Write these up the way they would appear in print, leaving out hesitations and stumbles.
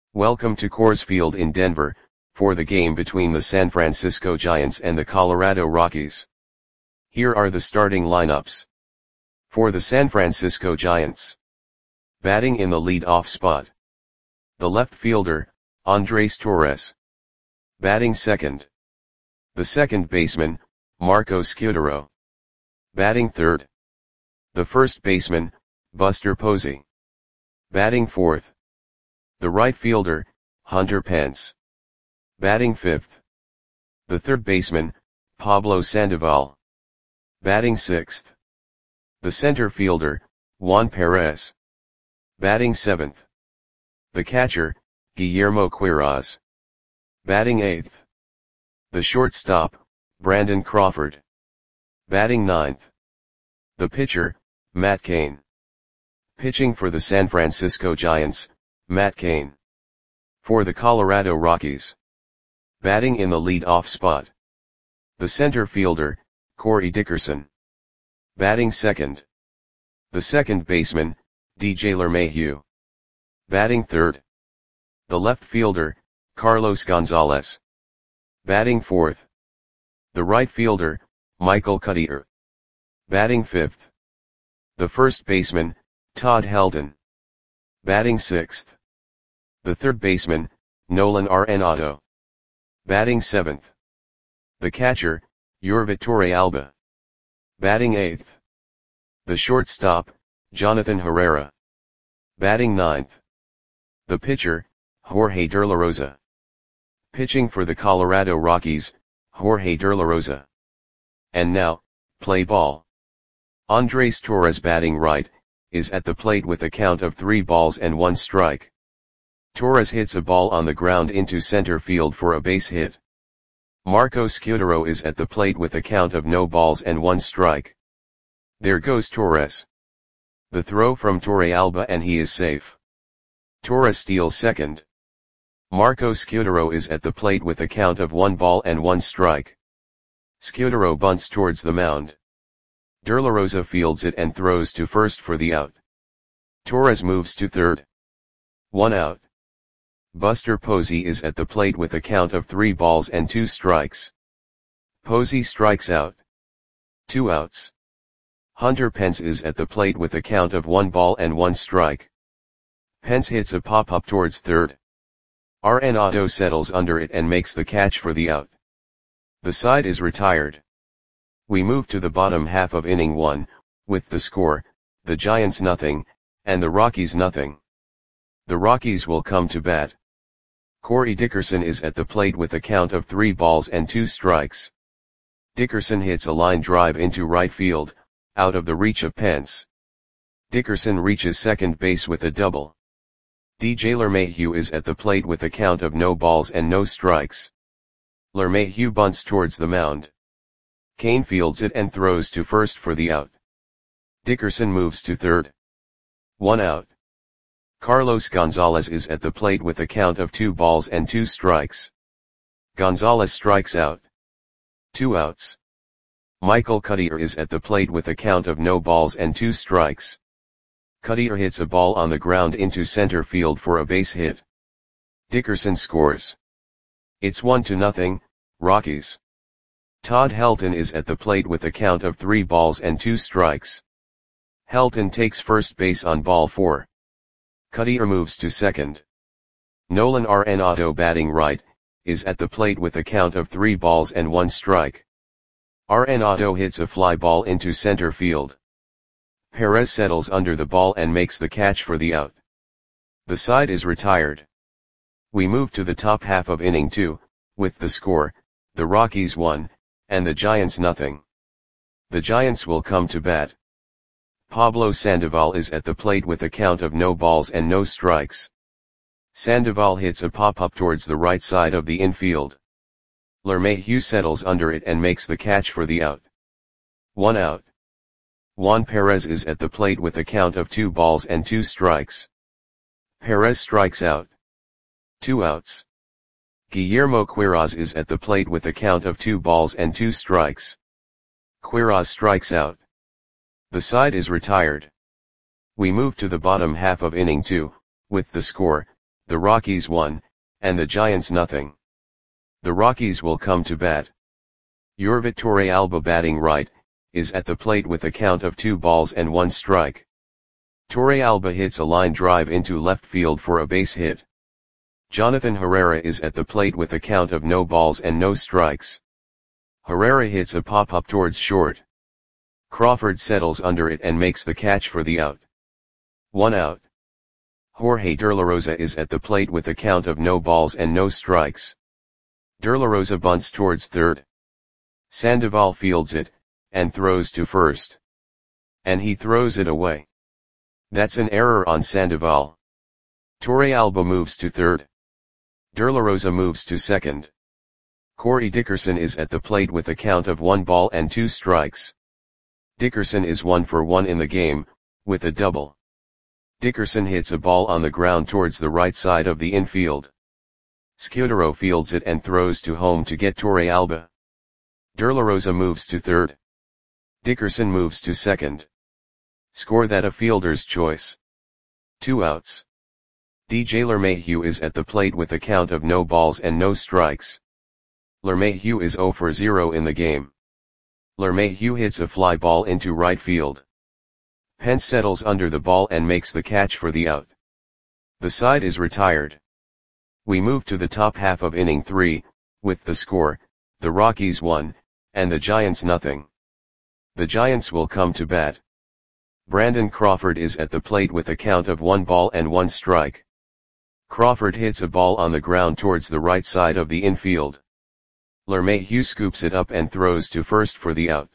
Welcome to Coors Field in Denver, for the game between the San Francisco Giants and the Colorado Rockies. Here are the starting lineups. For the San Francisco Giants. Batting in the lead-off spot. The left fielder, Andres Torres. Batting second. The second baseman, Marco Scutaro. Batting third. The first baseman, Buster Posey. Batting fourth. The right fielder, Hunter Pence. Batting fifth. The third baseman, Pablo Sandoval. Batting sixth. The center fielder, Juan Perez. Batting seventh. The catcher, Guillermo Quiroz. Batting eighth. The shortstop, Brandon Crawford. Batting ninth. The pitcher, Matt Cain. Pitching for the San Francisco Giants, Matt Cain. For the Colorado Rockies. Batting in the lead-off spot. The center fielder, Corey Dickerson. Batting second. The second baseman, DJ LeMahieu. Batting third. The left fielder, Carlos Gonzalez. Batting fourth. The right fielder, Michael Cuddyer. Batting fifth. The first baseman, Todd Helton. Batting sixth. The third baseman, Nolan Arenado. Batting seventh. The catcher, Yurvit Torrealba. Batting eighth. The shortstop, Jonathan Herrera. Batting ninth. The pitcher, Jorge De La Rosa. Pitching for the Colorado Rockies, Jorge De La Rosa. And now, play ball. Andres Torres, batting right, is at the plate with a count of 3 balls and 1 strike. Torres hits a ball on the ground into center field for a base hit. Marco Scutaro is at the plate with a count of no balls and 1 strike. There goes Torres. The throw from Torrealba and he is safe. Torres steals second. Marco Scutaro is at the plate with a count of 1 ball and 1 strike. Scutaro bunts towards the mound. De La Rosa fields it and throws to first for the out. Torres moves to third. 1 out. Buster Posey is at the plate with a count of 3 balls and 2 strikes. Posey strikes out. 2 outs. Hunter Pence is at the plate with a count of 1 ball and 1 strike. Pence hits a pop-up towards third. Arenado settles under it and makes the catch for the out. The side is retired. We move to the bottom half of inning 1, with the score, the Giants nothing, and the Rockies nothing. The Rockies will come to bat. Corey Dickerson is at the plate with a count of 3 balls and 2 strikes. Dickerson hits a line drive into right field, out of the reach of Pence. Dickerson reaches second base with a double. DJ LeMahieu is at the plate with a count of no balls and no strikes. LeMahieu bunts towards the mound. Cain fields it and throws to first for the out. Dickerson moves to third. 1 out. Carlos Gonzalez is at the plate with a count of 2 balls and 2 strikes. Gonzalez strikes out. 2 outs. Michael Cuddyer is at the plate with a count of no balls and 2 strikes. Cuddyer hits a ball on the ground into center field for a base hit. Dickerson scores. It's 1-0, Rockies. Todd Helton is at the plate with a count of 3 balls and 2 strikes. Helton takes first base on ball 4. Cuddyer moves to second. Nolan Arenado, batting right, is at the plate with a count of 3 balls and 1 strike. Arenado hits a fly ball into center field. Perez settles under the ball and makes the catch for the out. The side is retired. We move to the top half of inning 2, with the score, the Rockies 1, and the Giants nothing. The Giants will come to bat. Pablo Sandoval is at the plate with a count of no balls and no strikes. Sandoval hits a pop-up towards the right side of the infield. LeMahieu settles under it and makes the catch for the out. 1 out. Juan Perez is at the plate with a count of 2 balls and 2 strikes. Perez strikes out. 2 outs. Guillermo Quiroz is at the plate with a count of 2 balls and 2 strikes. Quiroz strikes out. The side is retired. We move to the bottom half of inning 2, with the score, the Rockies 1, and the Giants nothing. The Rockies will come to bat. Yorvit Torrealba batting right, is at the plate with a count of 2 balls and 1 strike. Torrealba hits a line drive into left field for a base hit. Jonathan Herrera is at the plate with a count of no balls and no strikes. Herrera hits a pop-up towards short. Crawford settles under it and makes the catch for the out. 1 out. Jorge Derlarosa is at the plate with a count of no balls and no strikes. Derlarosa bunts towards third. Sandoval fields it, and throws to first. And he throws it away. That's an error on Sandoval. Torrealba moves to third. Derlarosa moves to second. Corey Dickerson is at the plate with a count of 1 ball and 2 strikes. Dickerson is 1 for 1 in the game, with a double. Dickerson hits a ball on the ground towards the right side of the infield. Scudero fields it and throws to home to get Torrealba. Derlarosa moves to third. Dickerson moves to second. Score that a fielder's choice. 2 outs. DJ LeMahieu is at the plate with a count of no balls and no strikes. LeMahieu is 0 for 0 in the game. LeMahieu hits a fly ball into right field. Pence settles under the ball and makes the catch for the out. The side is retired. We move to the top half of inning 3, with the score, the Rockies 1, and the Giants nothing. The Giants will come to bat. Brandon Crawford is at the plate with a count of 1 ball and 1 strike. Crawford hits a ball on the ground towards the right side of the infield. LeMahieu scoops it up and throws to first for the out.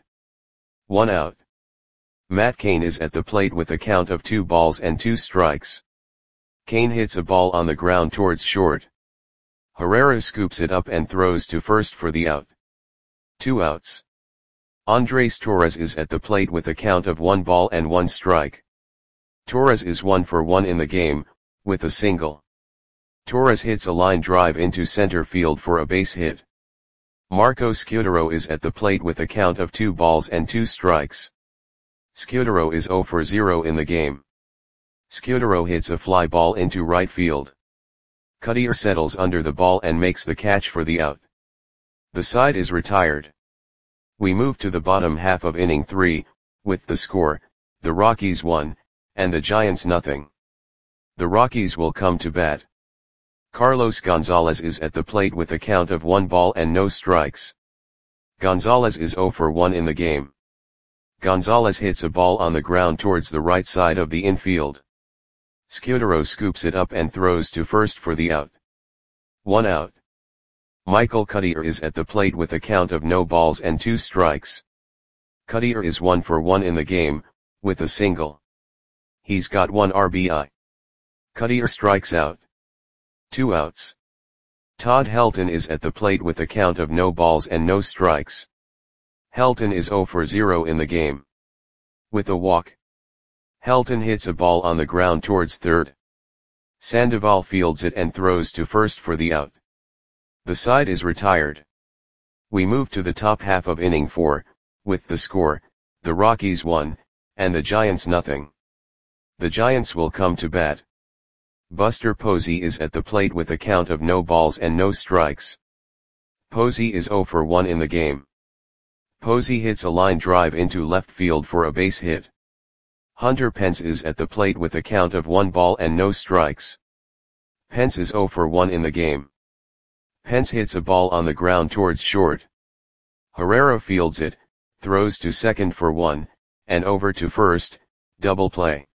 1 out. Matt Cain is at the plate with a count of 2 balls and 2 strikes. Cain hits a ball on the ground towards short. Herrera scoops it up and throws to first for the out. 2 outs. Andres Torres is at the plate with a count of 1 ball and 1 strike. Torres is 1 for 1 in the game, with a single. Torres hits a line drive into center field for a base hit. Marco Scudero is at the plate with a count of 2 balls and 2 strikes. Scudero is 0 for 0 in the game. Scudero hits a fly ball into right field. Cutter settles under the ball and makes the catch for the out. The side is retired. We move to the bottom half of inning 3, with the score, the Rockies 1, and the Giants nothing. The Rockies will come to bat. Carlos Gonzalez is at the plate with a count of 1 ball and no strikes. Gonzalez is 0 for 1 in the game. Gonzalez hits a ball on the ground towards the right side of the infield. Scudero scoops it up and throws to first for the out. 1 out. Michael Cutter is at the plate with a count of no balls and 2 strikes. Cutter is 1 for 1 in the game, with a single. He's got 1 RBI. Cutter strikes out. 2 outs. Todd Helton is at the plate with a count of no balls and no strikes. Helton is 0 for 0 in the game. With a walk. Helton hits a ball on the ground towards third. Sandoval fields it and throws to first for the out. The side is retired. We move to the top half of inning 4, with the score, the Rockies 1, and the Giants nothing. The Giants will come to bat. Buster Posey is at the plate with a count of no balls and no strikes. Posey is 0 for 1 in the game. Posey hits a line drive into left field for a base hit. Hunter Pence is at the plate with a count of 1 ball and no strikes. Pence is 0 for 1 in the game. Pence hits a ball on the ground towards short. Herrera fields it, throws to second for 1, and over to first, double play.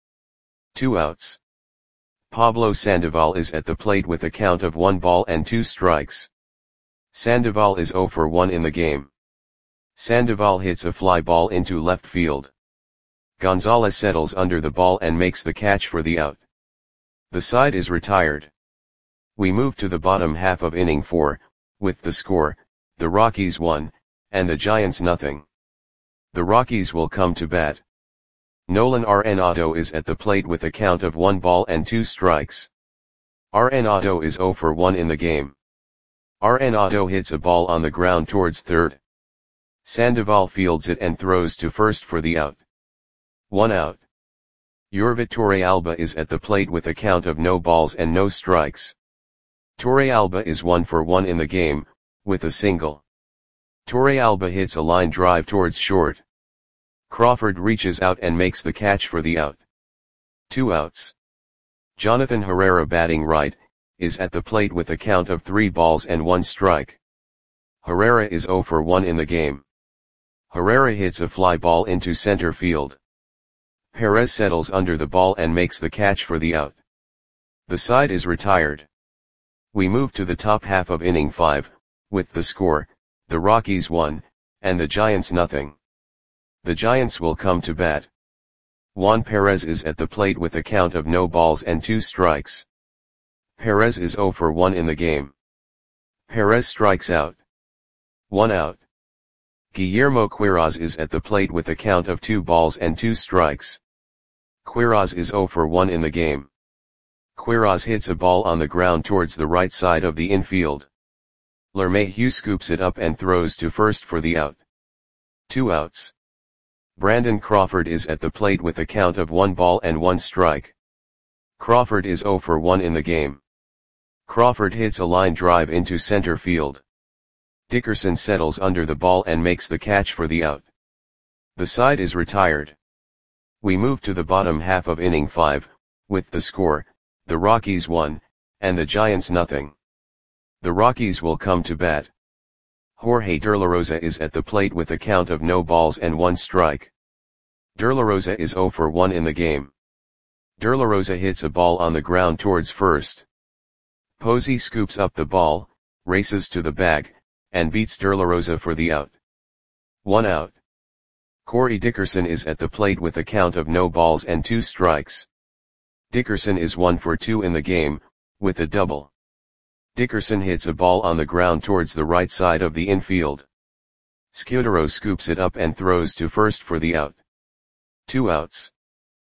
2 outs. Pablo Sandoval is at the plate with a count of 1 ball and 2 strikes. Sandoval is 0 for 1 in the game. Sandoval hits a fly ball into left field. Gonzalez settles under the ball and makes the catch for the out. The side is retired. We move to the bottom half of inning 4, with the score, the Rockies 1, and the Giants nothing. The Rockies will come to bat. Nolan Arenado is at the plate with a count of 1 ball and 2 strikes. Arenado is 0 for 1 in the game. Arenado hits a ball on the ground towards third. Sandoval fields it and throws to first for the out. 1 out. Yorvit Torrealba is at the plate with a count of no balls and no strikes. Torrealba is 1 for 1 in the game, with a single. Torrealba hits a line drive towards short. Crawford reaches out and makes the catch for the out. 2 outs. Jonathan Herrera, batting right, is at the plate with a count of 3 balls and 1 strike. Herrera is 0 for 1 in the game. Herrera hits a fly ball into center field. Perez settles under the ball and makes the catch for the out. The side is retired. We move to the top half of inning 5, with the score, the Rockies 1, and the Giants nothing. The Giants will come to bat. Juan Perez is at the plate with a count of no balls and 2 strikes. Perez is 0 for 1 in the game. Perez strikes out. 1 out. Guillermo Quiroz is at the plate with a count of 2 balls and 2 strikes. Quiroz is 0 for 1 in the game. Quiroz hits a ball on the ground towards the right side of the infield. LeMahieu scoops it up and throws to first for the out. 2 outs. Brandon Crawford is at the plate with a count of 1 ball and 1 strike. Crawford is 0 for 1 in the game. Crawford hits a line drive into center field. Dickerson settles under the ball and makes the catch for the out. The side is retired. We move to the bottom half of inning 5, with the score, the Rockies 1, and the Giants nothing. The Rockies will come to bat. Jorge De La Rosa is at the plate with a count of no balls and 1 strike. De La Rosa is 0 for 1 in the game. De La Rosa hits a ball on the ground towards first. Posey scoops up the ball, races to the bag, and beats De La Rosa for the out. 1 out. Corey Dickerson is at the plate with a count of no balls and 2 strikes. Dickerson is 1 for 2 in the game, with a double. Dickerson hits a ball on the ground towards the right side of the infield. Scudero scoops it up and throws to first for the out. 2 outs.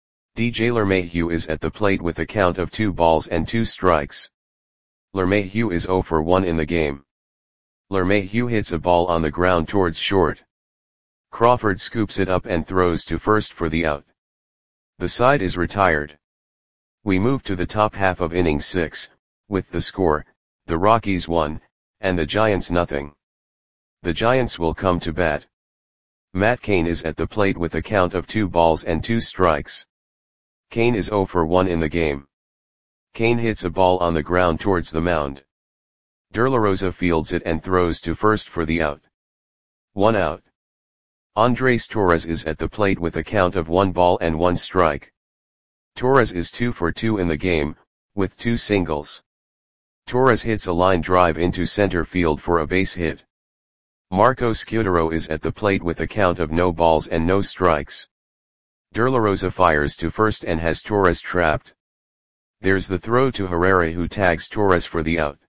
DJ LeMahieu is at the plate with a count of 2 balls and 2 strikes. LeMahieu is 0 for 1 in the game. LeMahieu hits a ball on the ground towards short. Crawford scoops it up and throws to first for the out. The side is retired. We move to the top half of inning 6, with the score, the Rockies 1, and the Giants nothing. The Giants will come to bat. Matt Cain is at the plate with a count of 2 balls and 2 strikes. Cain is 0 for 1 in the game. Cain hits a ball on the ground towards the mound. De La Rosa fields it and throws to first for the out. 1 out. Andres Torres is at the plate with a count of 1 ball and 1 strike. Torres is 2 for 2 in the game, with 2 singles. Torres hits a line drive into center field for a base hit. Marco Scudero is at the plate with a count of no balls and no strikes. De La Rosa fires to first and has Torres trapped. There's the throw to Herrera, who tags Torres for the out.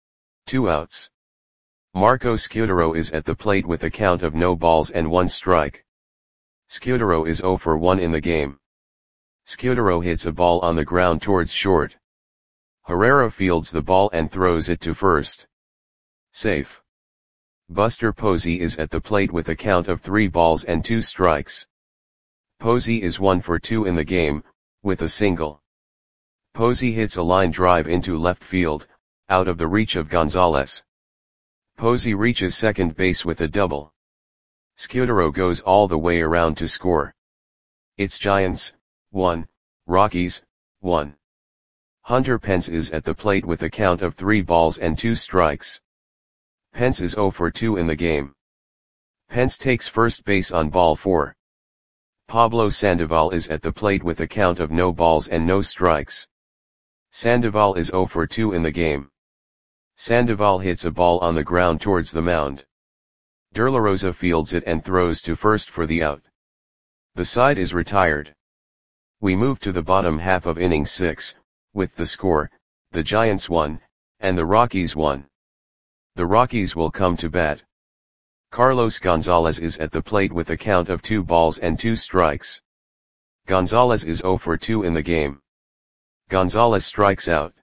2 outs. Marco Scudero is at the plate with a count of no balls and 1 strike. Scudero is 0 for 1 in the game. Scudero hits a ball on the ground towards short. Herrera fields the ball and throws it to first. Safe. Buster Posey is at the plate with a count of 3 balls and 2 strikes. Posey is 1 for 2 in the game, with a single. Posey hits a line drive into left field, out of the reach of Gonzalez. Posey reaches second base with a double. Scudero goes all the way around to score. It's Giants 1, Rockies 1. Hunter Pence is at the plate with a count of 3 balls and 2 strikes. Pence is 0 for 2 in the game. Pence takes first base on ball 4. Pablo Sandoval is at the plate with a count of no balls and no strikes. Sandoval is 0 for 2 in the game. Sandoval hits a ball on the ground towards the mound. De La Rosa fields it and throws to first for the out. The side is retired. We move to the bottom half of inning 6, with the score, the Giants 1, and the Rockies 1. The Rockies will come to bat. Carlos Gonzalez is at the plate with a count of 2 balls and 2 strikes. Gonzalez is 0 for 2 in the game. Gonzalez strikes out.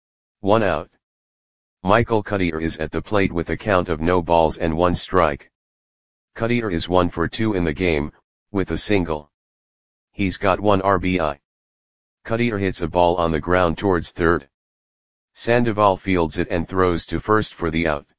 1 out. Michael Cuddyer is at the plate with a count of no balls and 1 strike. Cuddyer is 1 for 2 in the game, with a single. He's got 1 RBI. Cuddyer hits a ball on the ground towards third. Sandoval fields it and throws to first for the out.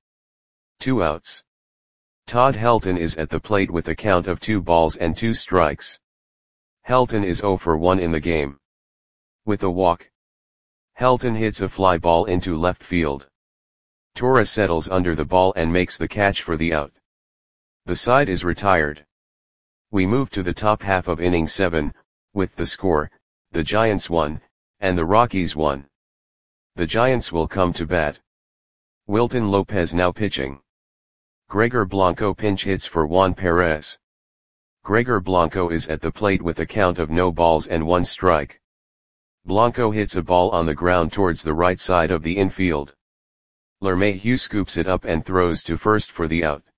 2 outs. Todd Helton is at the plate with a count of 2 balls and 2 strikes. Helton is 0 for 1 in the game. With a walk, Helton hits a fly ball into left field. Torres settles under the ball and makes the catch for the out. The side is retired. We move to the top half of inning 7, with the score, the Giants 1, and the Rockies 1. The Giants will come to bat. Wilton Lopez now pitching. Gregor Blanco pinch hits for Juan Perez. Gregor Blanco is at the plate with a count of no balls and 1 strike. Blanco hits a ball on the ground towards the right side of the infield. LeMahieu scoops it up and throws to first for the out.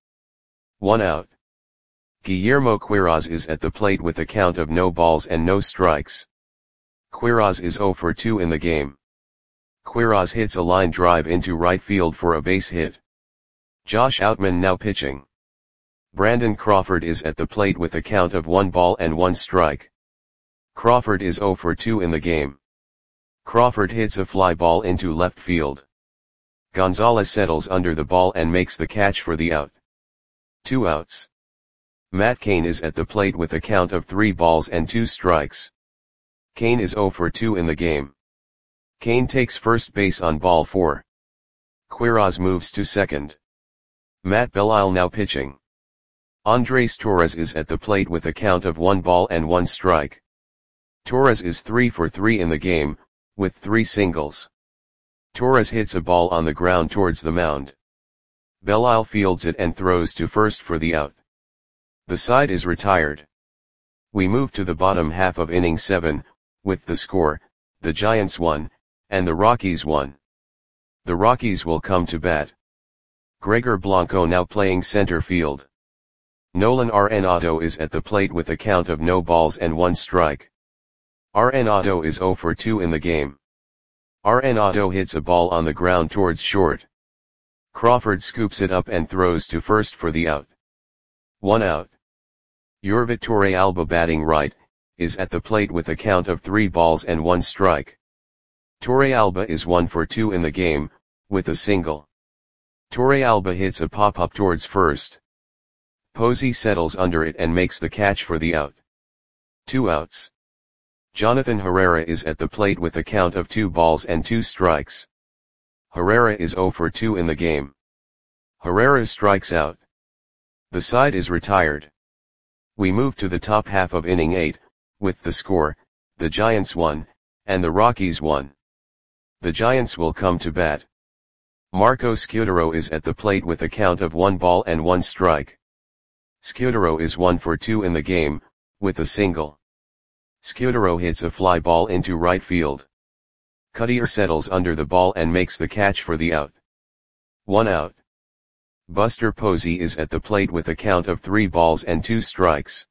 1 out. Guillermo Quiroz is at the plate with a count of no balls and no strikes. Quiroz is 0 for 2 in the game. Quiroz hits a line drive into right field for a base hit. Josh Outman now pitching. Brandon Crawford is at the plate with a count of 1 ball and 1 strike. Crawford is 0 for 2 in the game. Crawford hits a fly ball into left field. Gonzalez settles under the ball and makes the catch for the out. 2 outs. Matt Cain is at the plate with a count of 3 balls and 2 strikes. Cain is 0 for 2 in the game. Cain takes first base on ball 4. Quiroz moves to second. Matt Belisle now pitching. Andres Torres is at the plate with a count of 1 ball and 1 strike. Torres is 3 for 3 in the game, with 3 singles. Torres hits a ball on the ground towards the mound. Belisle fields it and throws to first for the out. The side is retired. We move to the bottom half of inning 7, with the score, the Giants 1, and the Rockies 1. The Rockies will come to bat. Gregor Blanco now playing center field. Nolan Arenado is at the plate with a count of no balls and 1 strike. Arenado is 0 for 2 in the game. Arenado hits a ball on the ground towards short. Crawford scoops it up and throws to first for the out. 1 out. Yorvit Torrealba batting right, is at the plate with a count of 3 balls and 1 strike. Torrealba is 1 for 2 in the game, with a single. Torrealba hits a pop-up towards first. Posey settles under it and makes the catch for the out. 2 outs. Jonathan Herrera is at the plate with a count of 2 balls and 2 strikes. Herrera is 0 for 2 in the game. Herrera strikes out. The side is retired. We move to the top half of inning 8, with the score, the Giants 1, and the Rockies 1. The Giants will come to bat. Marco Scutaro is at the plate with a count of 1 ball and 1 strike. Scutaro is 1 for 2 in the game, with a single. Scutaro hits a fly ball into right field. Cuttier settles under the ball and makes the catch for the out. 1 out. Buster Posey is at the plate with a count of 3 balls and 2 strikes.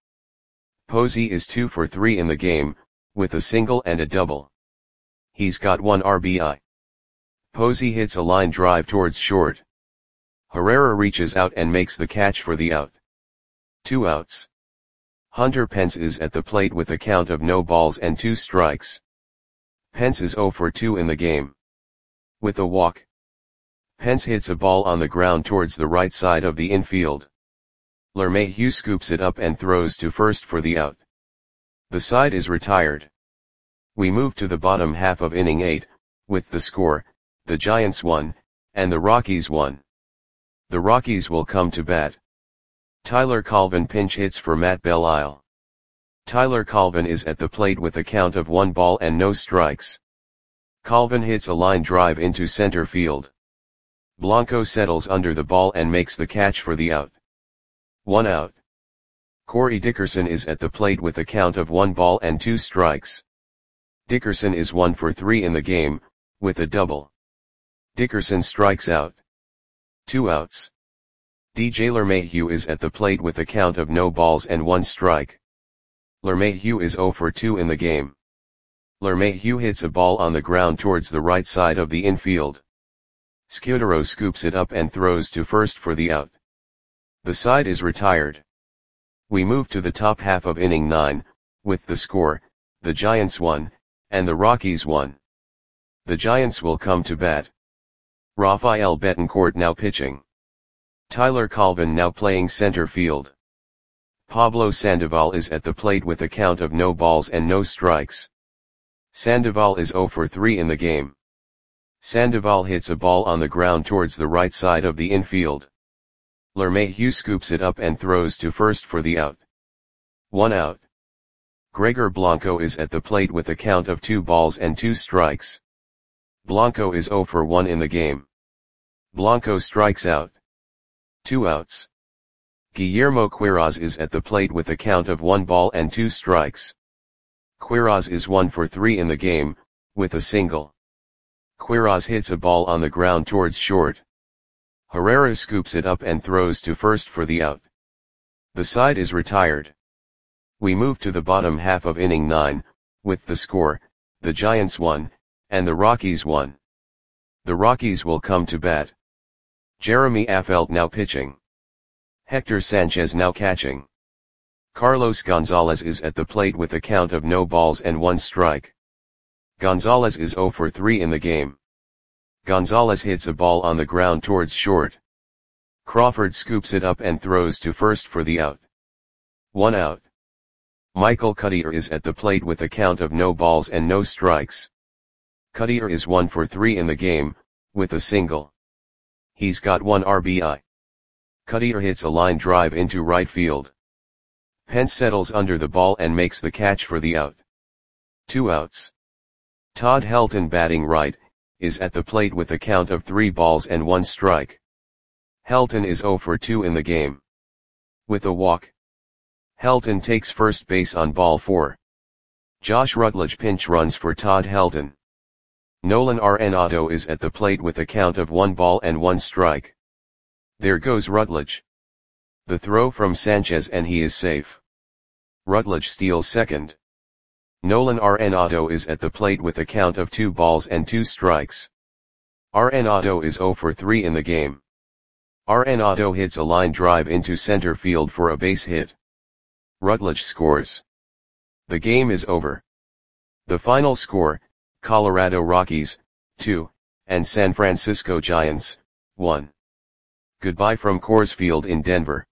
Posey is 2 for 3 in the game, with a single and a double. He's got 1 RBI. Posey hits a line drive towards short. Herrera reaches out and makes the catch for the out. 2 outs. Hunter Pence is at the plate with a count of no balls and 2 strikes. Pence is 0 for 2 in the game. With a walk, Pence hits a ball on the ground towards the right side of the infield. LeMahieu scoops it up and throws to first for the out. The side is retired. We move to the bottom half of inning 8, with the score, the Giants 1, and the Rockies 1. The Rockies will come to bat. Tyler Colvin pinch hits for Matt Belisle. Tyler Colvin is at the plate with a count of 1 ball and no strikes. Colvin hits a line drive into center field. Blanco settles under the ball and makes the catch for the out. 1 out. Corey Dickerson is at the plate with a count of 1 ball and 2 strikes. Dickerson is 1 for 3 in the game, with a double. Dickerson strikes out. 2 outs. DJ LeMahieu is at the plate with a count of no balls and 1 strike. LeMahieu is 0 for 2 in the game. LeMahieu hits a ball on the ground towards the right side of the infield. Scutaro scoops it up and throws to first for the out. The side is retired. We move to the top half of inning 9, with the score, the Giants 1, and the Rockies 1. The Giants will come to bat. Rafael Betancourt now pitching. Tyler Colvin now playing center field. Pablo Sandoval is at the plate with a count of no balls and no strikes. Sandoval is 0 for 3 in the game. Sandoval hits a ball on the ground towards the right side of the infield. LeMahieu scoops it up and throws to first for the out. 1 out. Gregor Blanco is at the plate with a count of 2 balls and 2 strikes. Blanco is 0 for 1 in the game. Blanco strikes out. 2 outs. Guillermo Quiroz is at the plate with a count of 1 ball and 2 strikes. Quiroz is 1 for 3 in the game, with a single. Quiroz hits a ball on the ground towards short. Herrera scoops it up and throws to first for the out. The side is retired. We move to the bottom half of inning 9, with the score, the Giants 1, and the Rockies 1. The Rockies will come to bat. Jeremy Affeldt now pitching. Hector Sanchez now catching. Carlos Gonzalez is at the plate with a count of no balls and 1 strike. Gonzalez is 0 for 3 in the game. Gonzalez hits a ball on the ground towards short. Crawford scoops it up and throws to first for the out. 1 out. Michael Cuddyer is at the plate with a count of no balls and no strikes. Cuddyer is 1 for 3 in the game, with a single. He's got 1 RBI. Cuddyer hits a line drive into right field. Pence settles under the ball and makes the catch for the out. 2 outs. Todd Helton batting right, is at the plate with a count of 3 balls and 1 strike. Helton is 0 for 2 in the game. With a walk. Helton takes first base on ball 4. Josh Rutledge pinch runs for Todd Helton. Nolan Arenado is at the plate with a count of 1 ball and 1 strike. There goes Rutledge. The throw from Sanchez and he is safe. Rutledge steals second. Nolan Arenado is at the plate with a count of 2 balls and 2 strikes. Arenado is 0 for 3 in the game. Arenado hits a line drive into center field for a base hit. Rutledge scores. The game is over. The final score, Colorado Rockies, 2, and San Francisco Giants, 1. Goodbye from Coors Field in Denver.